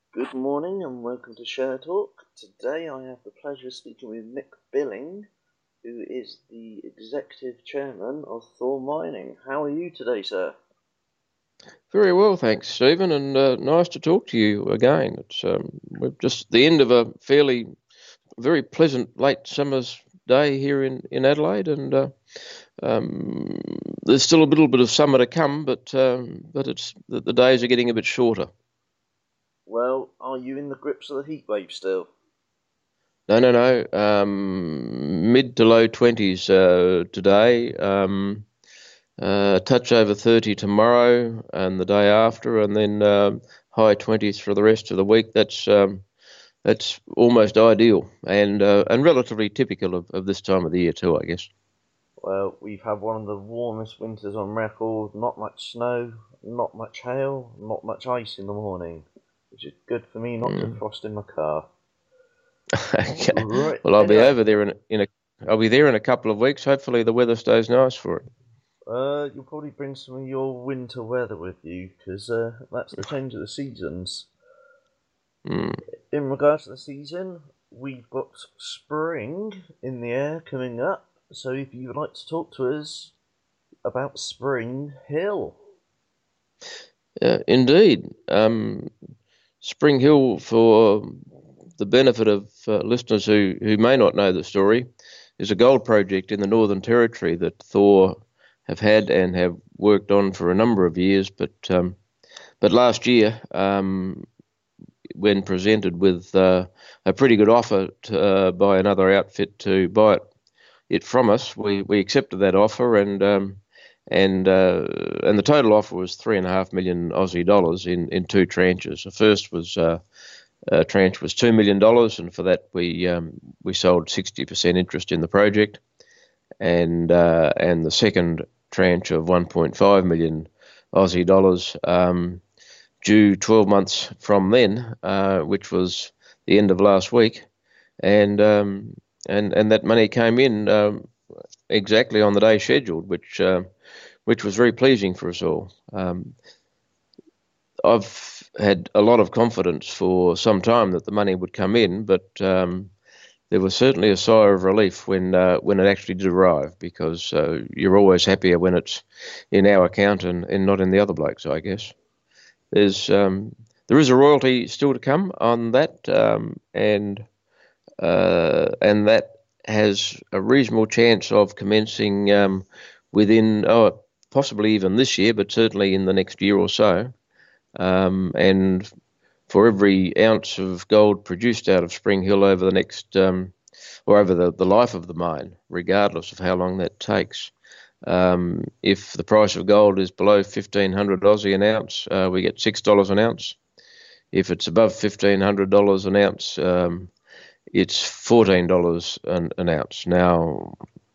Good morning and welcome to Share Talk. Today I have the pleasure of speaking with Mick Billing, who is the Executive Chairman of Thor Mining. How are you today, sir? Very well, thanks, Stephen, and nice to talk to you again. It's we're just at the end of a very pleasant late summer's day here in Adelaide, and um, there's still a little bit of summer to come, but it's the days are getting a bit shorter. Well, are you in the grips of the heat wave still? No, no, no. Mid to low 20s today. Touch over 30 tomorrow and the day after, and then high 20s for the rest of the week. That's almost ideal and relatively typical of this time of the year too, I guess. Well, we've had one of the warmest winters on record. Not much snow, not much hail, not much ice in the morning, which is good for me not to Mm. frost in my car. Okay. Right, Well, I'll be anyway, over there I'll be there in a couple of weeks. Hopefully the weather stays nice for it. you'll probably bring some of your winter weather with you, because that's the change of the seasons. Mm. In regards to the season, we've got spring in the air coming up. So if you would like to talk to us about Spring Hill. Indeed. Spring Hill, for the benefit of listeners who may not know the story, is a gold project in the Northern Territory that Thor have had and have worked on for a number of years. But last year, when presented with a pretty good offer by another outfit to buy it from us, we accepted that offer, and the total offer was 3.5 million Aussie dollars in two tranches. The first tranche was $2 million, and for that we sold 60% interest in the project, and the second tranche of 1.5 million Aussie dollars due 12 months from then, which was the end of last week, and that money came in exactly on the day scheduled, which was very pleasing for us all. I've had a lot of confidence for some time that the money would come in, but there was certainly a sigh of relief when it actually did arrive, because you're always happier when it's in our account and not in the other bloke's, I guess. There's there is a royalty still to come on that, and that has a reasonable chance of commencing within, possibly even this year, but certainly in the next year or so. And for every ounce of gold produced out of Spring Hill over the next, or over the life of the mine, regardless of how long that takes, if the price of gold is below 1,500 Aussie an ounce, we get $6 an ounce. If it's above $1,500 an ounce, it's $14 an ounce. Now,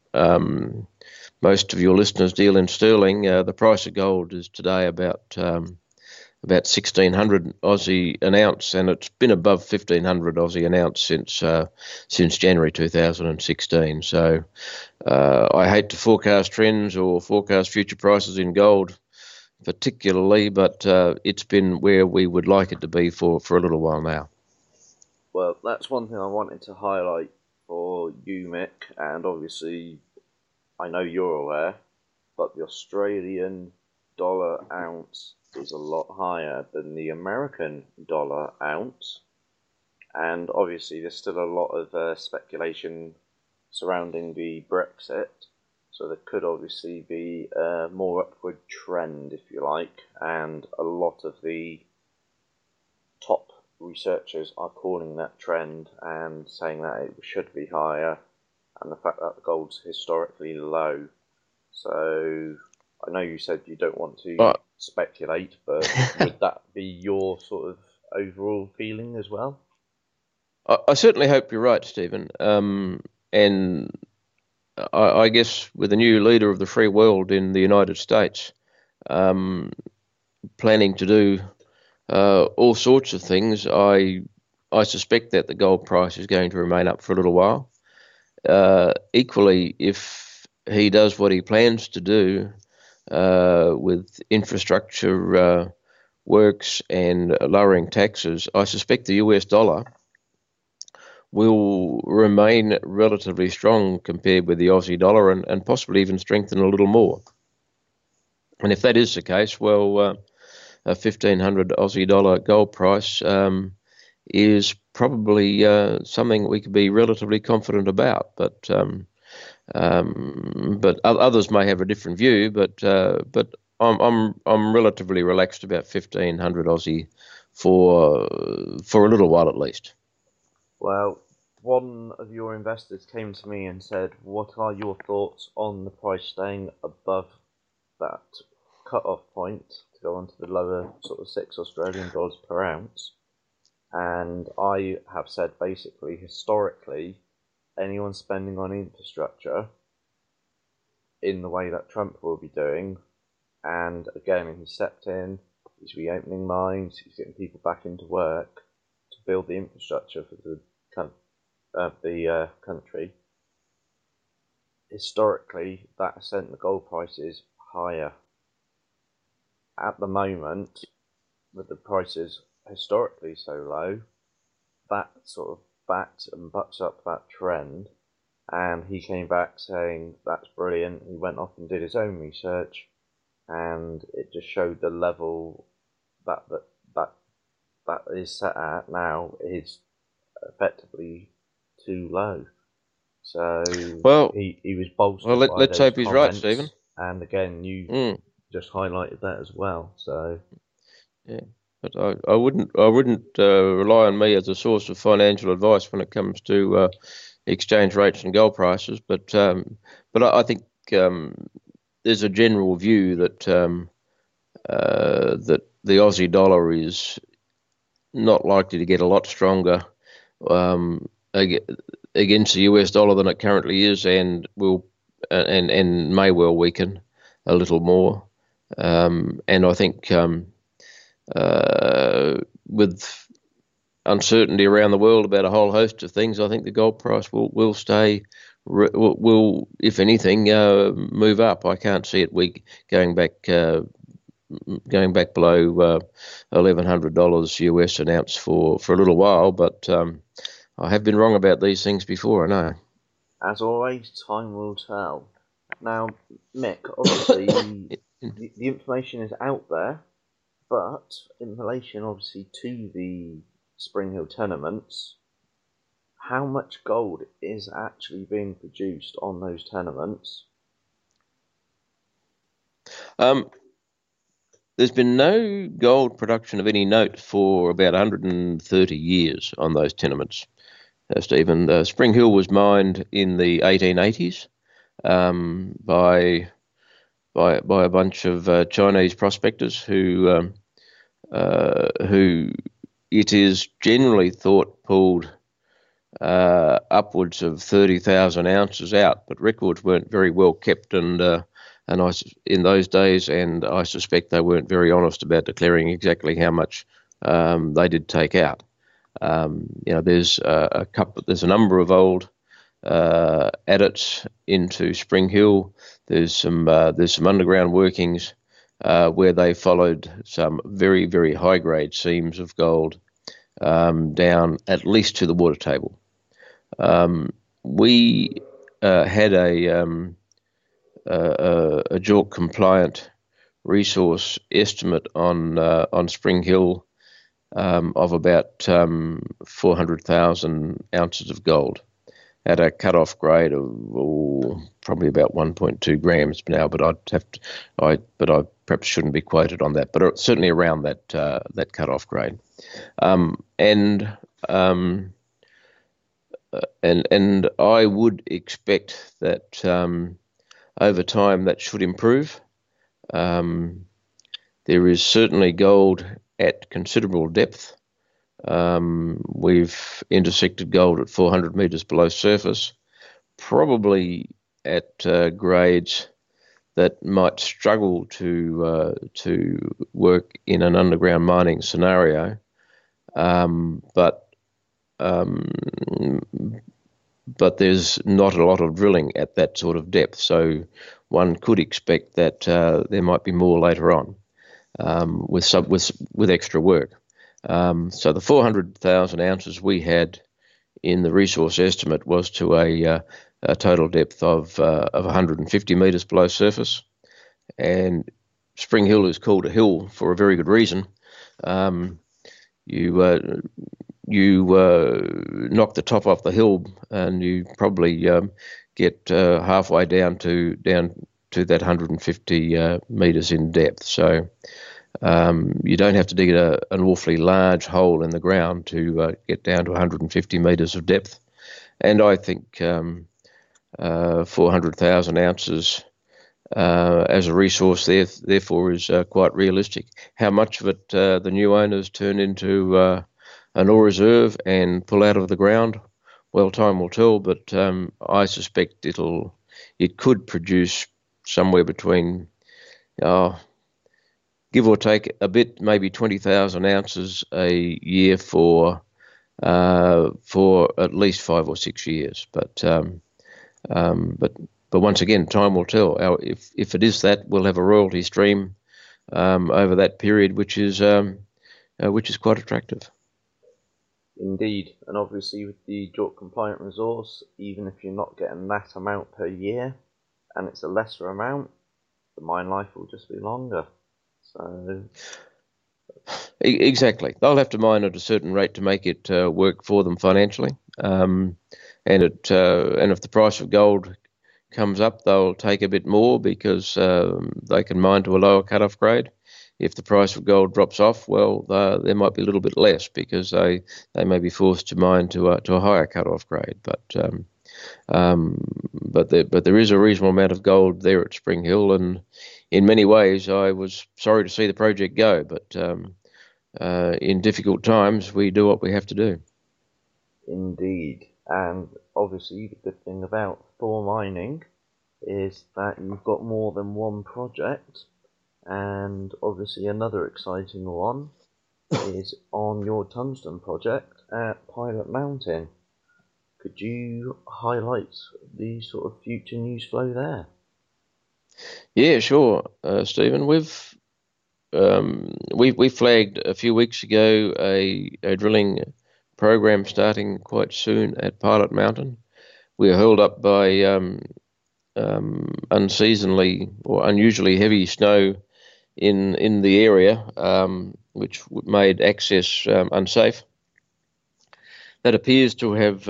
most of your listeners deal in sterling. The price of gold is today about 1,600 Aussie an ounce, and it's been above 1,500 Aussie an ounce since January 2016. So I hate to forecast trends or forecast future prices in gold, particularly, but it's been where we would like it to be for a little while now. Well, that's one thing I wanted to highlight for you, Mick, and obviously I know you're aware, but the Australian dollar ounce is a lot higher than the American dollar ounce. And obviously, there's still a lot of speculation surrounding the Brexit, so there could obviously be a more upward trend, if you like, and a lot of the top researchers are calling that trend and saying that it should be higher, and the fact that the gold's historically low. So I know you said you don't want to But speculate, but would that be your sort of overall feeling as well? I certainly hope you're right, Stephen. And I guess with the new leader of the free world in the United States, um, planning to do all sorts of things, I suspect that the gold price is going to remain up for a little while. Equally, if he does what he plans to do with infrastructure works and lowering taxes, I suspect the US dollar will remain relatively strong compared with the Aussie dollar and possibly even strengthen a little more. And if that is the case, well, a 1,500 Aussie dollar gold price is probably something we could be relatively confident about. But others may have a different view. But I'm relatively relaxed about 1,500 Aussie for a little while at least. Well, one of your investors came to me and said, "What are your thoughts on the price staying above that cut-off point to go on to the lower sort of $6 per ounce?" And I have said basically, historically, anyone spending on infrastructure in the way that Trump will be doing, and again, he stepped in, he's reopening mines, he's getting people back into work to build the infrastructure for the country. Historically, that has sent the gold prices higher. At the moment, with the prices historically so low, that sort of backs and bucks up that trend. And he came back saying that's brilliant. He went off and did his own research, and it just showed the level that is set at now is effectively too low. So well, he was bolstered. Well, let's hope he's right, comments. Stephen. And again, you just highlighted that as well. So yeah, but I wouldn't rely on me as a source of financial advice when it comes to exchange rates and gold prices. But I think there's a general view that that the Aussie dollar is not likely to get a lot stronger against the US dollar than it currently is, and will and may well weaken a little more. And I think with uncertainty around the world about a whole host of things, I think the gold price will stay, will if anything move up. I can't see it weak going back below $1,100 US an ounce for a little while, but I have been wrong about these things before, I know. As always, time will tell. Now, Mick, obviously the information is out there, but in relation obviously to the Spring Hill tenements, how much gold is actually being produced on those tenements? There's been no gold production of any note for about 130 years on those tenements, Stephen. Spring Hill was mined in the 1880s by a bunch of Chinese prospectors who it is generally thought pulled upwards of 30,000 ounces out, but records weren't very well kept, and in those days, and I suspect they weren't very honest about declaring exactly how much they did take out. There's there's a number of old adits into Spring Hill. There's some underground workings where they followed some very, very high grade seams of gold down at least to the water table. We had a JORC compliant resource estimate on Spring Hill of about 400,000 ounces of gold at a cut-off grade of probably about 1.2 grams now. But I perhaps shouldn't be quoted on that. But certainly around that cut-off grade, and I would expect that over time that should improve. There is certainly gold at considerable depth. We've intersected gold at 400 metres below surface, probably at grades that might struggle to work in an underground mining scenario, but there's not a lot of drilling at that sort of depth, so one could expect that there might be more later on. with extra work. So the 400,000 ounces we had in the resource estimate was to a total depth of 150 metres below surface, and Spring Hill is called a hill for a very good reason. You knock the top off the hill, and you probably get halfway down to that 150 metres in depth. So you don't have to dig an awfully large hole in the ground to get down to 150 metres of depth. And I think 400,000 ounces as a resource therefore is quite realistic. How much of it the new owners turn into an ore reserve and pull out of the ground, well, time will tell, but I suspect it could produce somewhere between, give or take a bit, maybe 20,000 ounces a year for at least 5 or 6 years. But once again, time will tell. If it is that, we'll have a royalty stream over that period, which is quite attractive. Indeed, and obviously with the JORC compliant resource, even if you're not getting that amount per year, and it's a lesser amount, the mine life will just be longer. So exactly, they'll have to mine at a certain rate to make it work for them financially, and if the price of gold comes up, they'll take a bit more because they can mine to a lower cut-off grade. If the price of gold drops off, well, there might be a little bit less because they may be forced to mine to a higher cut-off grade. But there is a reasonable amount of gold there at Spring Hill, and in many ways, I was sorry to see the project go. But in difficult times, we do what we have to do. Indeed, and obviously the good thing about Thor Mining is that you've got more than one project. And obviously another exciting one is on your tungsten project at Pilot Mountain. Could you highlight the sort of future news flow there? Yeah, sure, Stephen. We flagged a few weeks ago a drilling program starting quite soon at Pilot Mountain. We are held up by unseasonally or unusually heavy snow in the area, which made access unsafe. That appears to have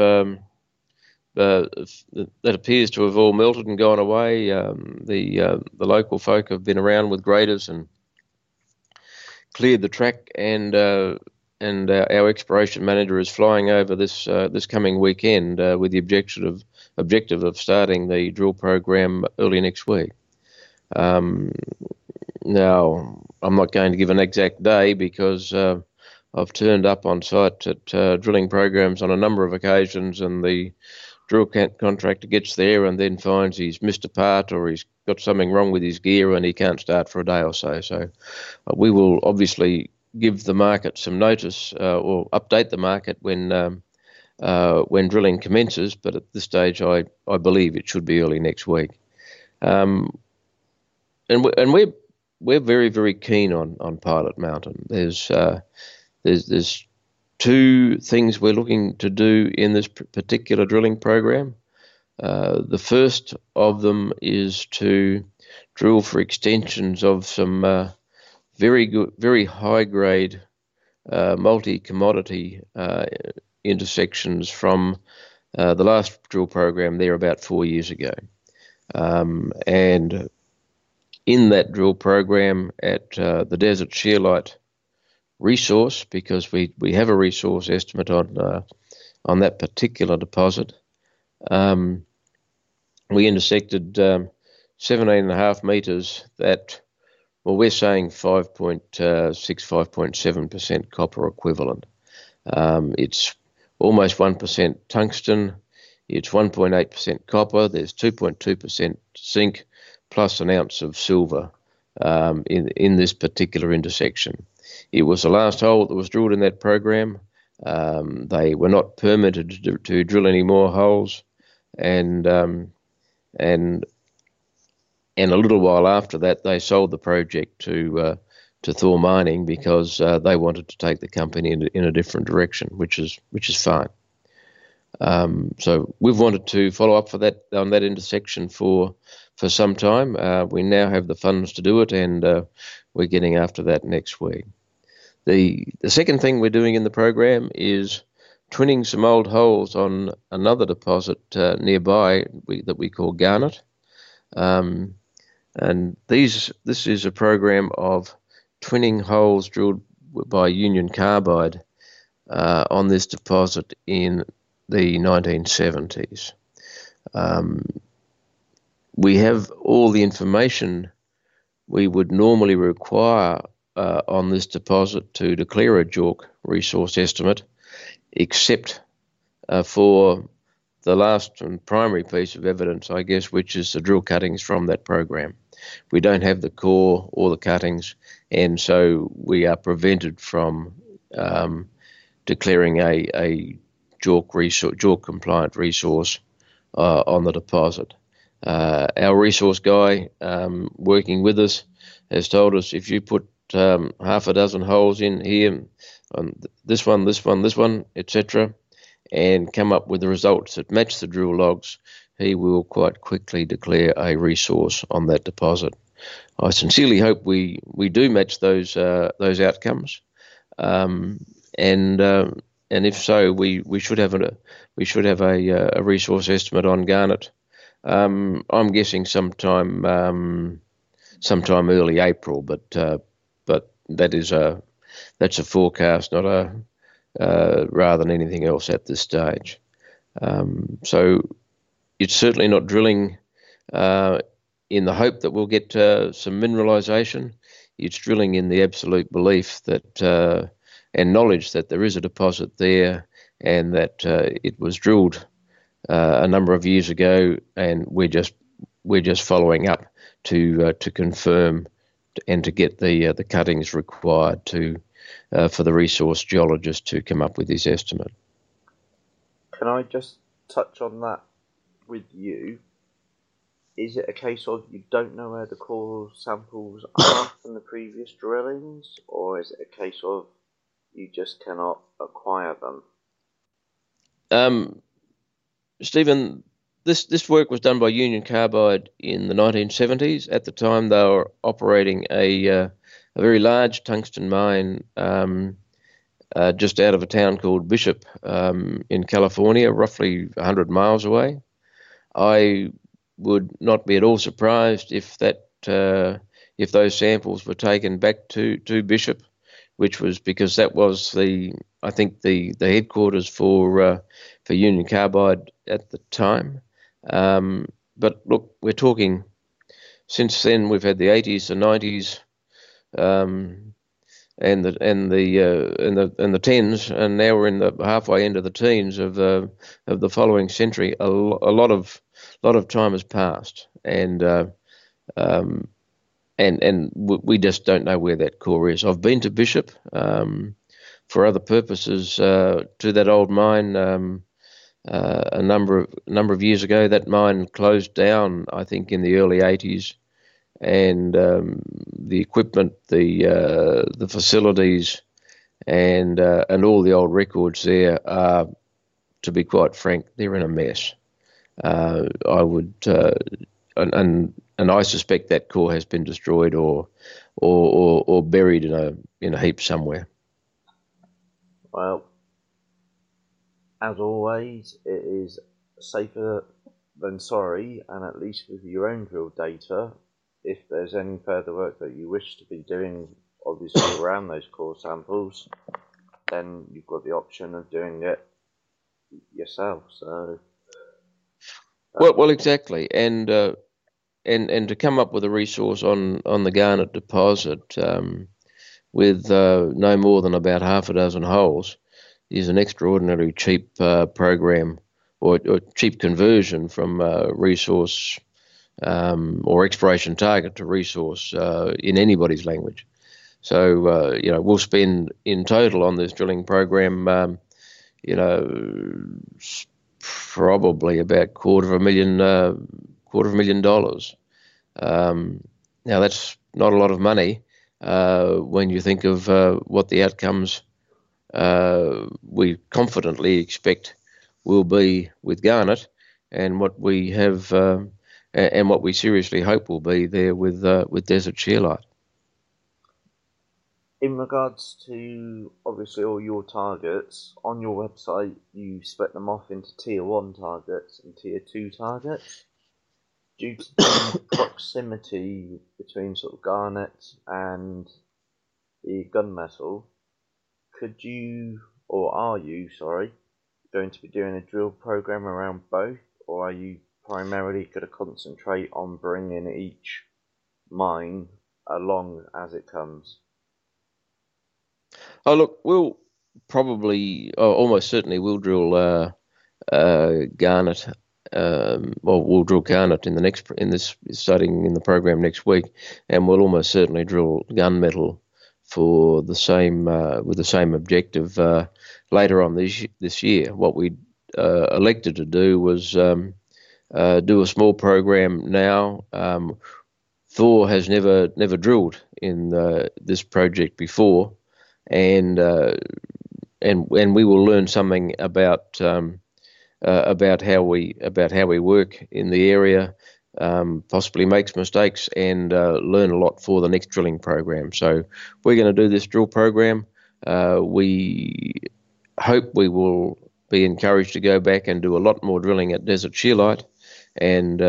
all melted and gone away. The local folk have been around with graders and cleared the track, and our exploration manager is flying over this coming weekend with the objective of starting the drill program early next week. Now, I'm not going to give an exact day because I've turned up on site at drilling programs on a number of occasions, and the drill contractor gets there and then finds he's missed a part or he's got something wrong with his gear and he can't start for a day or so. So we will obviously give the market some notice or update the market when drilling commences, but at this stage I believe it should be early next week. And we're very, very keen on Pilot Mountain. There's two things we're looking to do in this particular drilling program. The first of them is to drill for extensions of some very high grade multi-commodity intersections from the last drill program there about 4 years ago. And in that drill program at the Desert Shearlight resource, because we have a resource estimate on that particular deposit, we intersected 17.5 metres that, well, we're saying 5.7% copper equivalent. It's almost 1% tungsten, it's 1.8% copper, there's 2.2% zinc, plus an ounce of silver in this particular intersection. It was the last hole that was drilled in that program. They were not permitted to drill any more holes, and a little while after that, they sold the project to Thor Mining because they wanted to take the company in a different direction, which is fine. So we've wanted to follow up for that on that intersection for some time. We now have the funds to do it, and we're getting after that next week. The second thing we're doing in the program is twinning some old holes on another deposit nearby that we call Garnet. And this is a program of twinning holes drilled by Union Carbide on this deposit in the 1970s. We have all the information we would normally require on this deposit to declare a JORC resource estimate, except for the last and primary piece of evidence, I guess, which is the drill cuttings from that program. We don't have the core or the cuttings, and so we are prevented from declaring a JORC compliant resource on the deposit. Our resource guy working with us has told us if you put half a dozen holes in here, on this one, etc., and come up with the results that match the drill logs, he will quite quickly declare a resource on that deposit. I sincerely hope we do match those outcomes, and if so, we should have a resource estimate on Garnet. I'm guessing sometime early April, but that's a forecast, not a rather than anything else at this stage. So it's certainly not drilling in the hope that we'll get some mineralisation. It's drilling in the absolute belief that and knowledge that there is a deposit there, and that it was drilled a number of years ago, and we're just following up to confirm and to get the cuttings required for the resource geologist to come up with his estimate. Can I just touch on that with you? Is it a case of you don't know where the core samples are from the previous drillings, or is it a case of you just cannot acquire them? Stephen, this work was done by Union Carbide in the 1970s. At the time, they were operating a very large tungsten mine just out of a town called Bishop in California, roughly 100 miles away. I would not be at all surprised if those samples were taken back to Bishop, which was because that was the headquarters for Union Carbide at the time. But look, we're talking since then. We've had the 80s, the 90s, and the 10s, and now we're in the halfway into the teens of the following century. A lot of time has passed, and we just don't know where that core is. I've been to Bishop for other purposes to that old mine a number of years ago. That mine closed down, I think, in the early 80s, and the equipment, the facilities, and all the old records there are, to be quite frank, they're in a mess. I would and I suspect that core has been destroyed or buried in a heap somewhere. Well, as always, it is safer than sorry, and at least with your own drill data, if there's any further work that you wish to be doing, obviously around those core samples, then you've got the option of doing it yourself. So, well, exactly, and to come up with a resource on the Garnet deposit with no more than about half a dozen holes is an extraordinarily cheap program or cheap conversion from resource or exploration target to resource in anybody's language. So we'll spend in total on this drilling program probably about $250,000. Now that's not a lot of money, when you think of what the outcomes we confidently expect will be with garnet, and what we have and what we seriously hope will be there with desert shearlight. In regards to obviously all your targets, on your website you split them off into tier 1 targets and tier 2 targets. Due to the proximity between sort of garnet and the gunmetal, could you, or are you, sorry, going to be doing a drill program around both, or are you primarily going to concentrate on bringing each mine along as it comes? Oh, look, we'll probably, almost certainly, we'll drill garnet. Well, we'll drill garnet starting in the program next week, and we'll almost certainly drill gunmetal for the same with the same objective later on this year. What we elected to do was do a small program now. Thor has never drilled in this project before, and we will learn something about how we work in the area, possibly makes mistakes, and learn a lot for the next drilling program. So we're going to do this drill program. We hope we will be encouraged to go back and do a lot more drilling at Desert Shearlight, and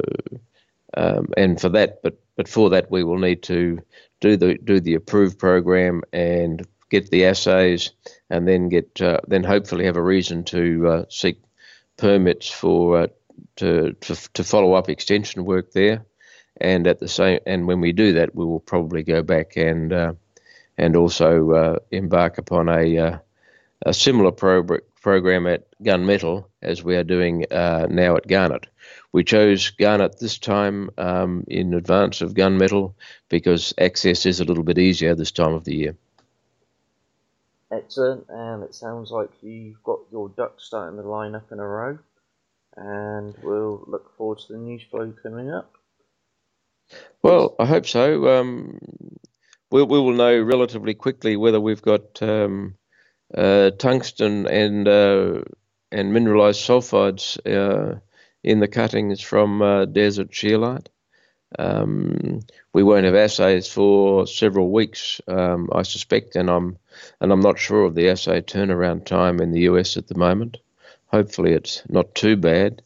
for that, but for that we will need to do the approved program and get the assays, and then then hopefully have a reason to seek permits for to follow up extension work there, and when we do that, we will probably go back and also embark upon a similar program at gunmetal as we are doing now at garnet. We chose garnet this time in advance of gunmetal because access is a little bit easier this time of the year. Excellent, and it sounds like you've got your ducks starting to line up in a row, and we'll look forward to the news flow coming up. Well, I hope so. We will know relatively quickly whether we've got tungsten and mineralized sulfides in the cuttings from Desert Shearlight. We won't have assays for several weeks, I suspect, and I'm not sure of the assay turnaround time in the US at the moment. Hopefully, it's not too bad.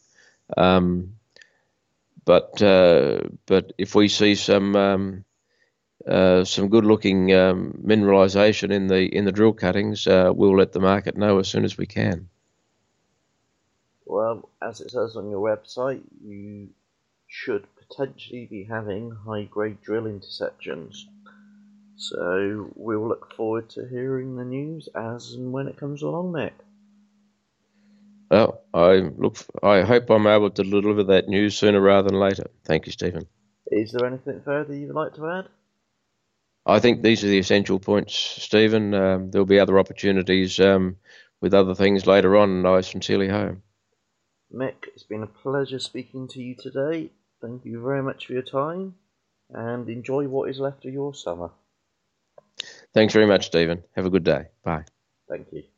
But if we see some good-looking mineralization in the drill cuttings, we'll let the market know as soon as we can. Well, as it says on your website, you should potentially be having high-grade drill intersections. So we'll look forward to hearing the news as and when it comes along, Nick. Well, I hope I'm able to deliver that news sooner rather than later. Thank you, Stephen. Is there anything further you'd like to add? I think these are the essential points, Stephen. There'll be other opportunities with other things later on, and I sincerely hope. Mick, it's been a pleasure speaking to you today. Thank you very much for your time, and enjoy what is left of your summer. Thanks very much, Stephen. Have a good day. Bye. Thank you.